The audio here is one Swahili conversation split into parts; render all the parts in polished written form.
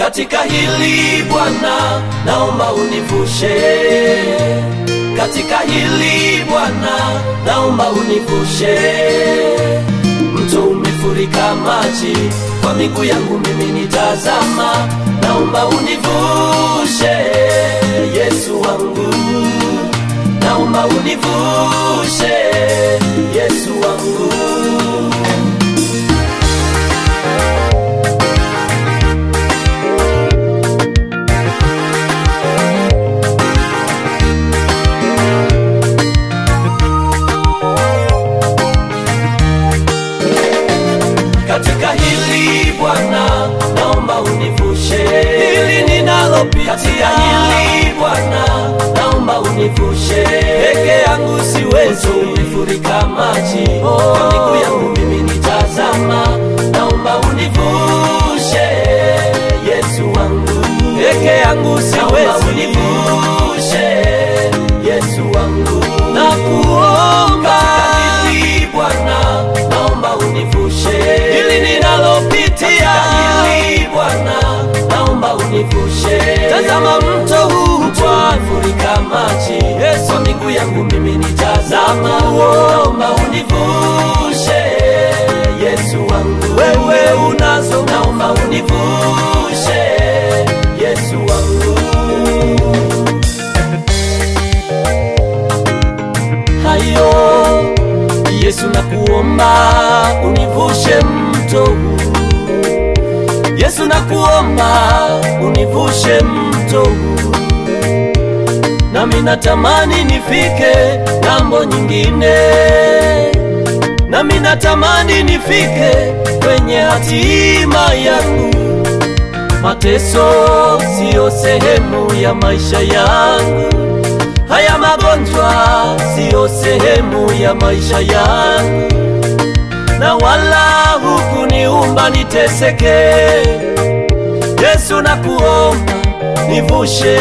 Katika hili Bwana naomba univushe, katika hili Bwana naomba univushe. Mto umefurika maji, kwa miguu yangu mimi nitazama, naomba univushe Yesu wangu, naomba univushe Yesu wangu. Katika hili Bwana naomba univushe, hili ninalopita. Katika hili Bwana naomba univushe, peke yangu siwezi, umefurika maji, kwa miguu yangu mimi nitazama, naomba univushe Yesu wangu, peke yangu siwezi, univushe Yesu wangu. Nakuomba katika hili Bwana naomba univushe, hili ninalopitia hili Bwana naomba univushe. Tazama mto huu umefurika maji, Yesu miguu yangu mimi nitazama, naomba univushe Yesu wangu. Wewe unazo, naomba univushe Yesu wangu. Hayo Yesu nakuomba univushe mto huu, Yesu nakuomba univushe mto huu. Nami natamani nifike ng'ambo nyingine, nami natamani nifike kwenye hatima yangu. Mateso sio sehemu ya maisha yangu, haya magonjwa sio sehemu ya maisha yangu, na wala hukuniumba niteseke. Yesu nakuomba nivushe,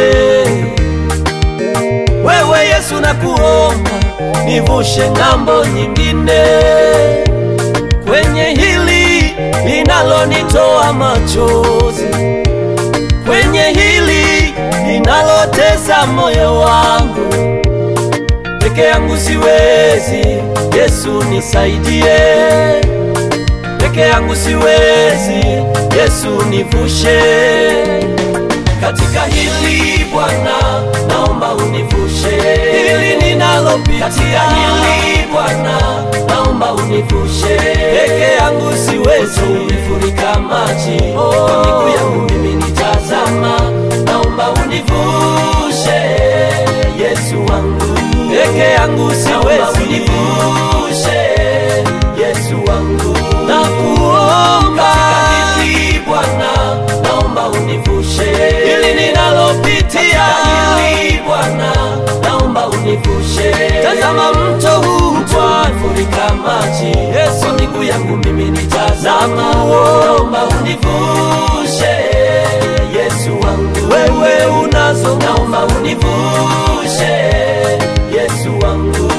wewe Yesu nakuomba nivushe ng'ambo nyingine, kwenye hili linalonitoa machozi, kwenye hili linalotesa moyo wangu. Peke yangu siwezi, Yesu nisaidie, peke yangu siwezi, Yesu nivushe. Katika hili Bwana naomba univushe, hili ninalopita. Katika hili Bwana naomba univushe, peke yangu siwezi, umefurika maji, kwa miguu yangu mimi nitazama, naomba univushe Yesu wangu, peke yangu siwezi, univushe Yesu wangu. Nakuomba katika hili Bwana naomba univushe, hili ninalopitia hili Bwana naomba univushe. Tazama mto huu umefurika maji, Yesu miguu yangu mimi nitazama, naomba univushe Yesu wangu. Wewe unazo, naomba univushe Yesu wangu.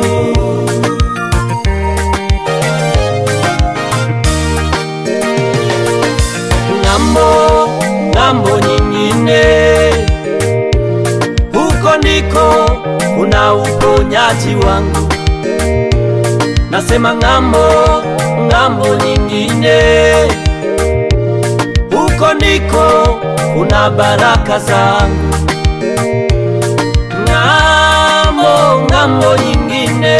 Ng'ambo nyingine, huko ndiko kuna uponyaji wangu. Nasema ng'ambo nyingine, huko ndiko kuna baraka zangu. Ng'ambo nyingine,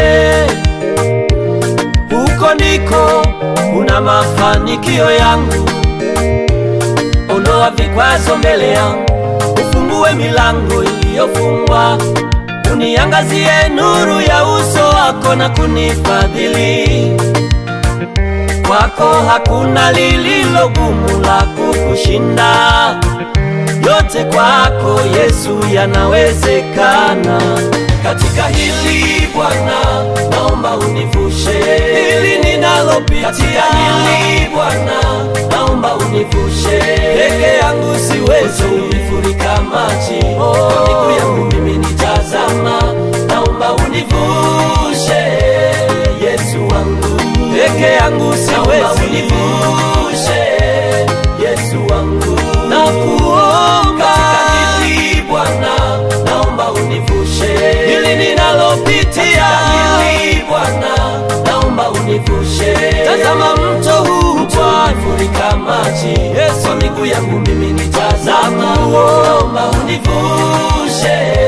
huko ndiko kuna mafanikio yangu. Ondoa vikwazo mbele yangu, ufungue milango iliyofungwa, uniangazie nuru ya uso wako na kunifadhili. Kwako hakuna lililo gumu la kukushinda, yote kwako Yesu yanawezekana. Katika hili Bwana naomba univushe, hili ninalopita. Katika hili Bwana naomba univushe, peke yangu siwezi, umefurika maji, kwa miguu yangu mimi nitazama, naomba univushe Yesu wangu, peke yangu siwezi, univushe Yesu wangu. maji, Yesu miguu yangu mimi nitazama, naomba univushe